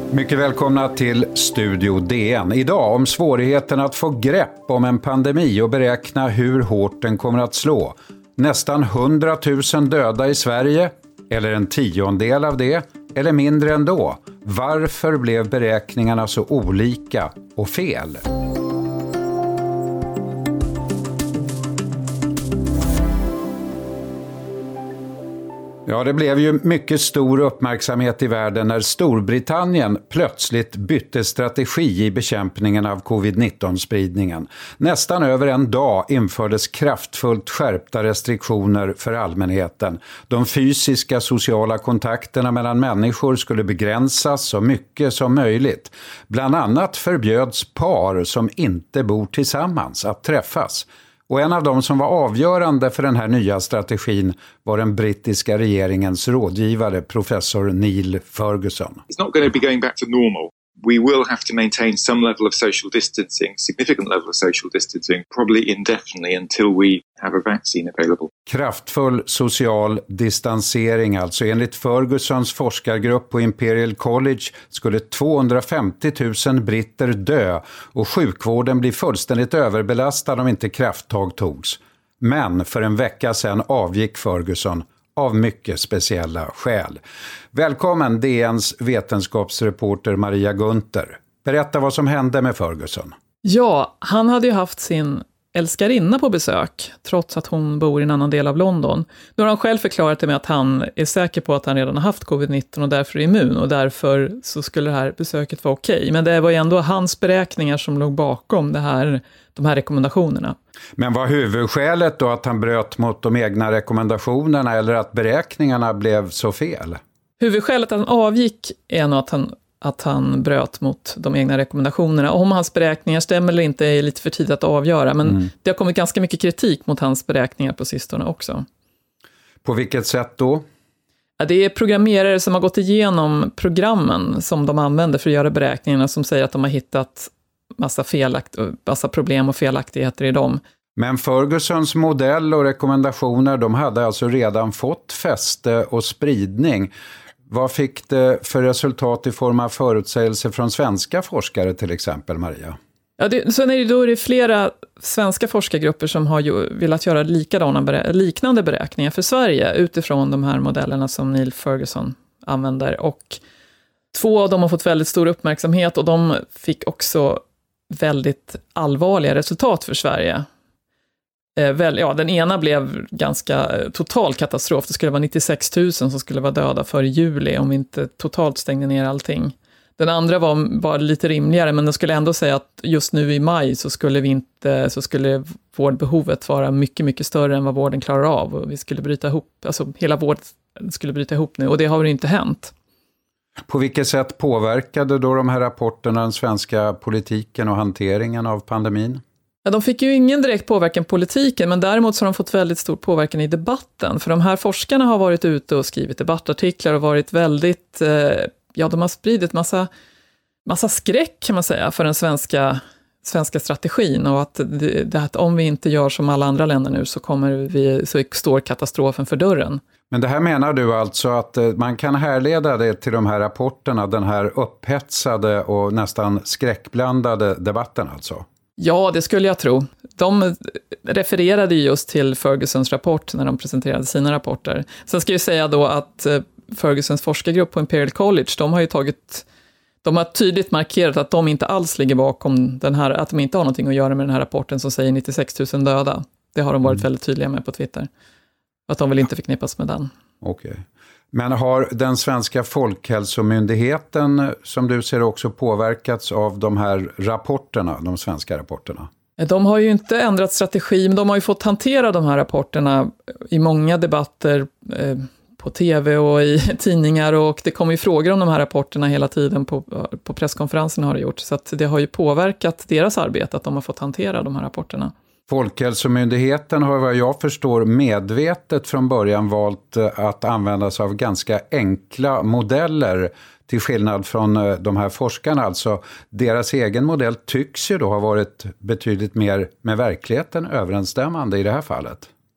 Mycket välkomna till Studio DN. Idag om svårigheten att få grepp om en pandemi och beräkna hur hårt den kommer att slå. Nästan 100 000 döda i Sverige, eller en tiondel av det, eller mindre ändå. Varför blev beräkningarna så olika och fel? Ja, det blev ju mycket stor uppmärksamhet i världen när Storbritannien plötsligt bytte strategi i bekämpningen av covid-19-spridningen. Nästan över en dag infördes kraftfullt skärpta restriktioner för allmänheten. De fysiska sociala kontakterna mellan människor skulle begränsas så mycket som möjligt. Bland annat förbjöds par som inte bor tillsammans att träffas. Och en av dem som var avgörande för den här nya strategin var den brittiska regeringens rådgivare, professor Neil Ferguson. It's not going to be going back to normal. We will have to maintain some level of social distancing, significant level of social distancing, probably indefinitely until we have a vaccine available. Kraftfull social distansering alltså. Enligt Fergusons forskargrupp på Imperial College skulle 250 000 britter dö och sjukvården blir fullständigt överbelastad om inte krafttag togs. Men för en vecka sedan avgick Ferguson av mycket speciella skäl. Välkommen DNs vetenskapsreporter Maria Gunther. Berätta vad som hände med Ferguson. Ja, han hade ju haft sin älskarinna på besök, trots att hon bor i en annan del av London. Nu har han själv förklarat det med att han är säker på att han redan har haft covid-19 och därför är immun, och därför så skulle det här besöket vara okej. Men det var ju ändå hans beräkningar som låg bakom de här rekommendationerna. Men var huvudskälet då att han bröt mot de egna rekommendationerna eller att beräkningarna blev så fel? Huvudskälet att han avgick är nog att han bröt mot de egna rekommendationerna. Om hans beräkningar stämmer eller inte är lite för tidigt att avgöra. Men det har kommit ganska mycket kritik mot hans beräkningar på sistone också. På vilket sätt då? Ja, det är programmerare som har gått igenom programmen som de använder för att göra beräkningarna, som säger att de har hittat massa problem och felaktigheter i dem. Men Fergusons modell och rekommendationer, de hade alltså redan fått fäste och spridning. Vad fick det för resultat i form av förutsägelser från svenska forskare till exempel, Maria? Ja, sen är det flera svenska forskargrupper som har velat göra liknande beräkningar för Sverige utifrån de här modellerna som Neil Ferguson använder. Och 2 av dem har fått väldigt stor uppmärksamhet och de fick också väldigt allvarliga resultat för Sverige. Den ena blev ganska total katastrof. Det skulle vara 96 000 som skulle vara döda för juli om vi inte totalt stängde ner allting. Den andra var bara lite rimligare, men den skulle ändå säga att just nu i maj så skulle vårdbehovet vara mycket, mycket större än vad vården klarar av. Och vi skulle bryta ihop, alltså hela vården skulle bryta ihop nu, och det har ju inte hänt. På vilket sätt påverkade då de här rapporterna den svenska politiken och hanteringen av pandemin? Ja, de fick ju ingen direkt påverkan på politiken, men däremot så har de fått väldigt stor påverkan i debatten. För de här forskarna har varit ute och skrivit debattartiklar och varit väldigt, de har spridit massa skräck kan man säga för den svenska strategin, och att om vi inte gör som alla andra länder nu så står katastrofen för dörren. Men det här menar du alltså att man kan härleda det till de här rapporterna, den här upphetsade och nästan skräckblandade debatten alltså? Ja, det skulle jag tro. De refererade just till Fergusons rapport när de presenterade sina rapporter. Sen ska jag säga då att Fergusons forskargrupp på Imperial College, de har tydligt markerat att de inte alls ligger bakom den här, att de inte har någonting att göra med den här rapporten som säger 96 000 döda. Det har de varit väldigt tydliga med på Twitter. Att de vill inte förknippas med den. Okej. Men har den svenska folkhälsomyndigheten, som du ser, också påverkats av de här rapporterna, de svenska rapporterna? De har ju inte ändrat strategi, men de har ju fått hantera de här rapporterna i många debatter på tv och i tidningar, och det kommer ju frågor om de här rapporterna hela tiden på presskonferensen har det gjort. Så att det har ju påverkat deras arbete att de har fått hantera de här rapporterna. Folkhälsomyndigheten har, vad jag förstår, medvetet från början valt att använda sig av ganska enkla modeller till skillnad från de här forskarna. Alltså deras egen modell tycks ju då ha varit betydligt mer med verkligheten överensstämmande i det här fallet.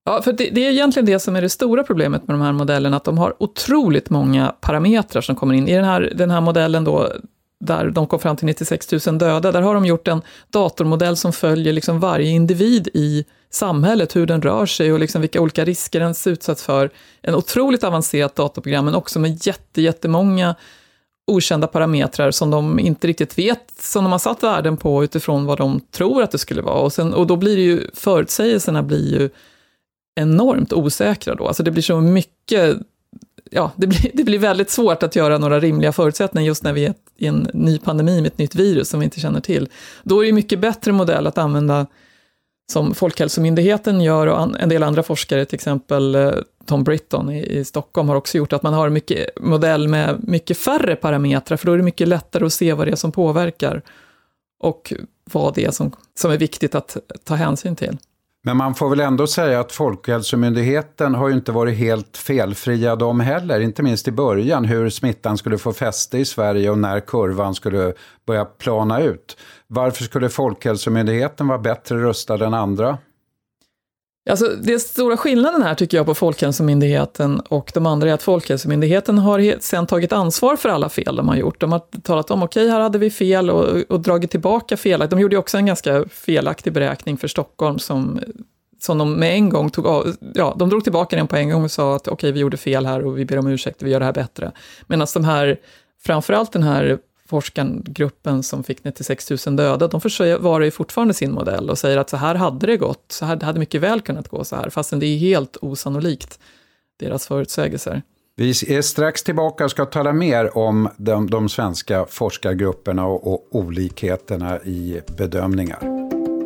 Ja, för det är egentligen det som är det stora problemet med de här modellerna, att de har otroligt många parametrar som kommer in. I den här modellen då, där de kom fram till 96 000 döda, där har de gjort en datormodell som följer liksom varje individ i samhället, hur den rör sig och liksom vilka olika risker den utsatts för. En otroligt avancerat datorprogram, men också med jättemånga okända parametrar som de inte riktigt vet, som de har satt värden på utifrån vad de tror att det skulle vara. Och då blir det ju, förutsägelserna blir ju enormt osäkra då. Alltså det blir så mycket, ja, det blir väldigt svårt att göra några rimliga förutsättningar just när vi är i en ny pandemi med ett nytt virus som vi inte känner till. Då är det mycket bättre modell att använda som Folkhälsomyndigheten gör, och en del andra forskare, till exempel Tom Britton i Stockholm, har också gjort, att man har mycket modell med mycket färre parametrar, för då är det mycket lättare att se vad det är som påverkar och vad det är som är viktigt att ta hänsyn till. Men man får väl ändå säga att Folkhälsomyndigheten har ju inte varit helt felfria de heller, inte minst i början, hur smittan skulle få fäste i Sverige och när kurvan skulle börja plana ut. Varför skulle Folkhälsomyndigheten vara bättre rustad än andra? Alltså, det stora skillnaden här tycker jag på Folkhälsomyndigheten och de andra är att Folkhälsomyndigheten har sen tagit ansvar för alla fel de har gjort. De har talat om okej, här hade vi fel och dragit tillbaka fel. De gjorde också en ganska felaktig beräkning för Stockholm som de med en gång de drog tillbaka den på en gång och sa att okej, vi gjorde fel här och vi ber om ursäkt, vi gör det här bättre. Medan framförallt den här forskargruppen som fick 96 000 döda, de försvarar ju fortfarande sin modell och säger att så här hade det gått, så här hade mycket väl kunnat gå så här, fastän det är helt osannolikt, deras förutsägelser. Vi är strax tillbaka och ska tala mer om de svenska forskargrupperna och olikheterna i bedömningar.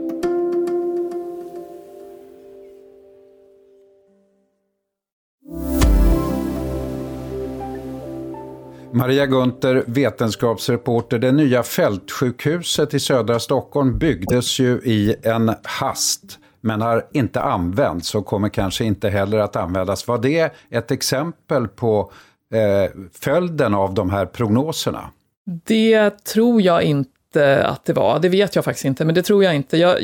Maria Gunther, vetenskapsreporter. Det nya fältsjukhuset i södra Stockholm byggdes ju i en hast, men har inte använts och kommer kanske inte heller att användas. Var det ett exempel på följden av de här prognoserna? Det tror jag inte att det var. Det vet jag faktiskt inte, men det tror jag inte.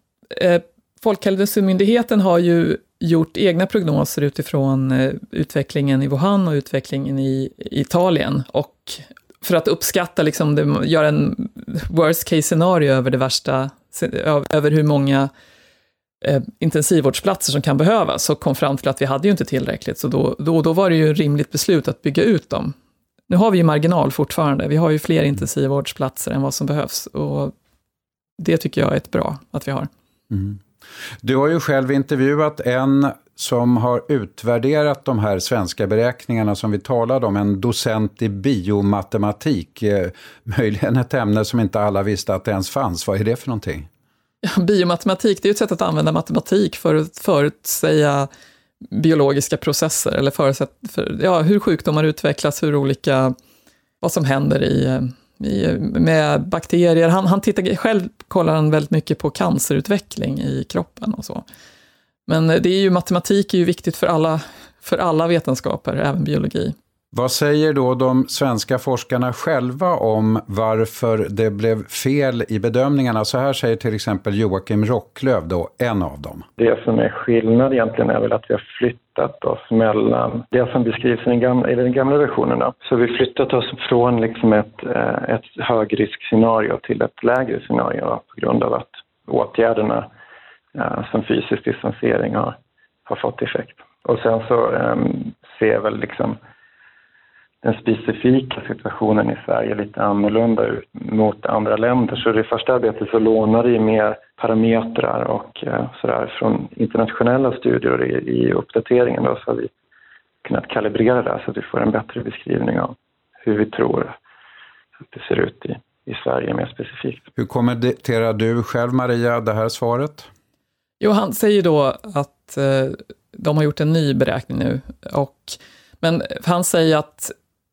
Folkhälsomyndigheten har ju gjort egna prognoser utifrån utvecklingen i Wuhan och utvecklingen i Italien, och för att uppskatta göra en worst case scenario över det värsta, över hur många intensivvårdsplatser som kan behövas, så kom fram till att vi hade ju inte tillräckligt, så då var det ju ett rimligt beslut att bygga ut dem. Nu har vi ju marginal fortfarande, vi har ju fler intensivvårdsplatser än vad som behövs, och det tycker jag är ett bra att vi har. Mm. Du har ju själv intervjuat en som har utvärderat de här svenska beräkningarna som vi talade om, en docent i biomatematik, möjligen ett ämne som inte alla visste att det ens fanns. Vad är det för någonting? Ja, biomatematik, det är ju ett sätt att använda matematik för att förutsäga biologiska processer, eller hur sjukdomar utvecklas, vad som händer med bakterier. Han kollar han väldigt mycket på cancerutveckling i kroppen och så. Men matematik är ju viktigt för alla vetenskaper, även biologi. Vad säger då de svenska forskarna själva om varför det blev fel i bedömningarna? Så här säger till exempel Joakim Rocklöv, då, en av dem. Det som är skillnad egentligen är väl att vi har flyttat oss mellan det som beskrivs i den gamla versionerna. Så vi flyttat oss från ett högriskscenario till ett lägre scenario på grund av att åtgärderna som fysisk distansering har fått effekt. Och sen så ser väl den specifika situationen i Sverige lite annorlunda ut mot andra länder. Så i det första arbetet så lånar det mer parametrar och sådär från internationella studier i uppdateringen. Då, så har vi kunnat kalibrera det så att vi får en bättre beskrivning av hur vi tror att det ser ut i Sverige mer specifikt. Hur kommenterar du själv, Maria, det här svaret? Jo, han säger då att de har gjort en ny beräkning nu. Men han säger att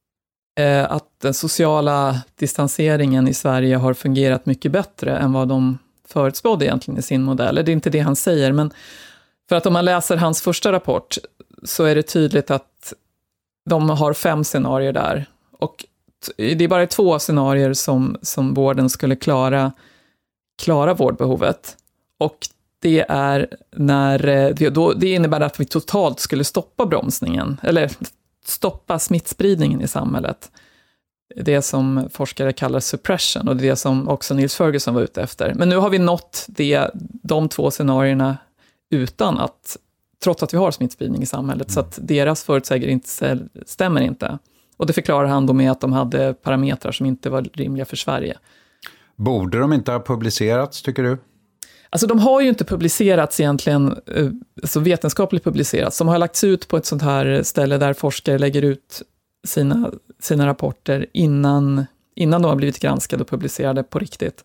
den sociala distanseringen i Sverige har fungerat mycket bättre än vad de förutspådde egentligen i sin modell. Det är inte det han säger, men för att om man läser hans första rapport så är det tydligt att de har 5 scenarier där. Och det är bara 2 scenarier som vården skulle klara vårdbehovet. Och det är när det innebär att vi totalt skulle stoppa bromsningen, eller stoppa smittspridningen i samhället. Det som forskare kallar suppression, och det som också Nils Ferguson var ute efter. Men nu har vi nått de 2 scenarierna trots att vi har smittspridning i samhället, så att deras förutsägelser stämmer inte. Och det förklarar han då med att de hade parametrar som inte var rimliga för Sverige. Borde de inte ha publicerats, tycker du? Alltså de har ju inte publicerats egentligen, alltså vetenskapligt publicerats. De har lagts ut på ett sånt här ställe där forskare lägger ut sina rapporter innan de har blivit granskade och publicerade på riktigt.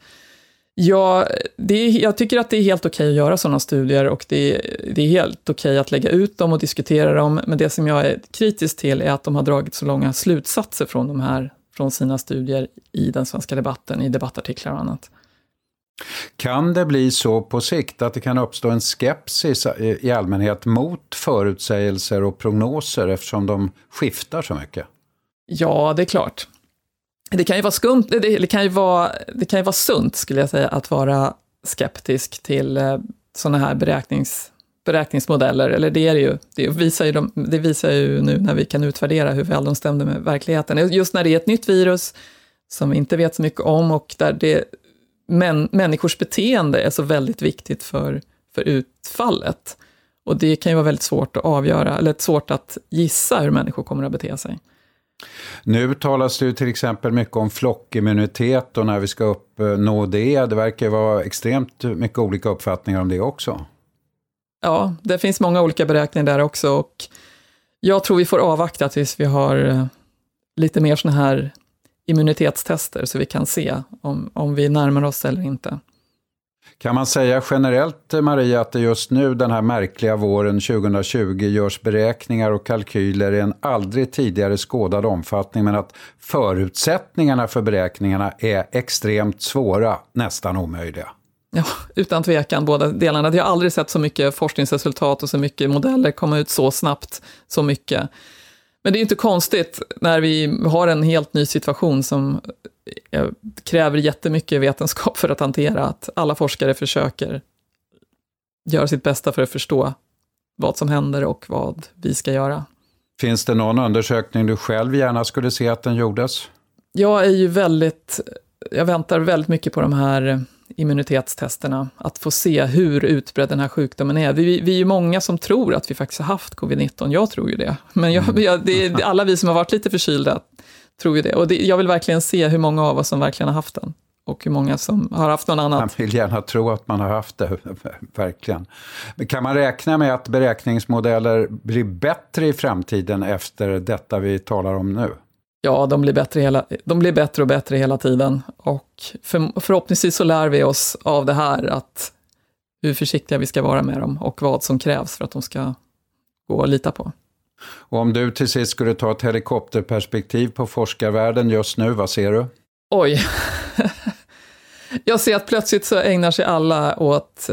Jag tycker att det är helt okej att göra sådana studier, och det är helt okej att lägga ut dem och diskutera dem. Men det som jag är kritisk till är att de har dragit så långa slutsatser från sina studier i den svenska debatten, i debattartiklar och annat. Kan det bli så på sikt att det kan uppstå en skepsis i allmänhet mot förutsägelser och prognoser eftersom de skiftar så mycket? Ja, det är klart. Det kan ju vara skumt, det kan ju vara sunt, skulle jag säga, att vara skeptisk till sådana här beräkningsmodeller. Eller det är det ju. Det visar ju nu när vi kan utvärdera hur väl de stämde med verkligheten. Just när det är ett nytt virus som vi inte vet så mycket om, och där människors beteende är så väldigt viktigt för utfallet. Och det kan ju vara väldigt svårt att avgöra, eller svårt att gissa hur människor kommer att bete sig. Nu talas det ju till exempel mycket om flockimmunitet och när vi ska uppnå det. Det verkar vara extremt mycket olika uppfattningar om det också. Ja, det finns många olika beräkningar där också, och jag tror vi får avvakta tills vi har lite mer såna här immunitetstester så vi kan se om vi närmar oss eller inte. Kan man säga generellt, Maria, att det just nu den här märkliga våren 2020 görs beräkningar och kalkyler i en aldrig tidigare skådad omfattning, men att förutsättningarna för beräkningarna är extremt svåra, nästan omöjliga? Ja, utan tvekan båda delarna. Jag har aldrig sett så mycket forskningsresultat och så mycket modeller komma ut så snabbt, så mycket. Men det är inte konstigt när vi har en helt ny situation som kräver jättemycket vetenskap för att hantera, att alla forskare försöker göra sitt bästa för att förstå vad som händer och vad vi ska göra. Finns det någon undersökning du själv gärna skulle se att den gjordes? Jag väntar väldigt mycket på de här immunitetstesterna, att få se hur utbredd den här sjukdomen är. Vi är ju många som tror att vi faktiskt har haft covid-19, jag tror ju det. Men alla vi som har varit lite förkylda tror ju det. Och jag vill verkligen se hur många av oss som verkligen har haft den. Och hur många som har haft någon annan. Man vill gärna tro att man har haft det, verkligen. Men kan man räkna med att beräkningsmodeller blir bättre i framtiden efter detta vi talar om nu? Ja, de blir bättre och bättre hela tiden. Och förhoppningsvis så lär vi oss av det här att hur försiktiga vi ska vara med dem och vad som krävs för att de ska gå att lita på. Och om du till sist skulle ta ett helikopterperspektiv på forskarvärlden just nu, vad ser du? Oj, jag ser att plötsligt så ägnar sig alla åt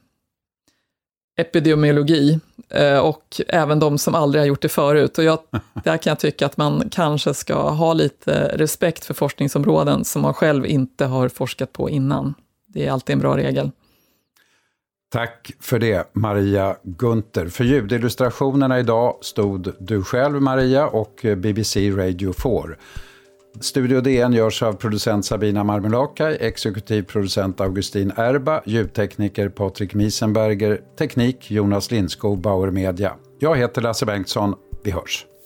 epidemiologi och även de som aldrig har gjort det förut. Och där kan jag tycka att man kanske ska ha lite respekt för forskningsområden som man själv inte har forskat på innan. Det är alltid en bra regel. Tack för det, Maria Gunther. För ljudillustrationerna idag stod du själv, Maria, och BBC Radio 4. Studio DN görs av producent Sabina Marmelakai, exekutiv producent Augustin Erba, ljudtekniker Patrik Miesenberger, teknik Jonas Lindskog, Bauer Media. Jag heter Lasse Bengtsson, vi hörs.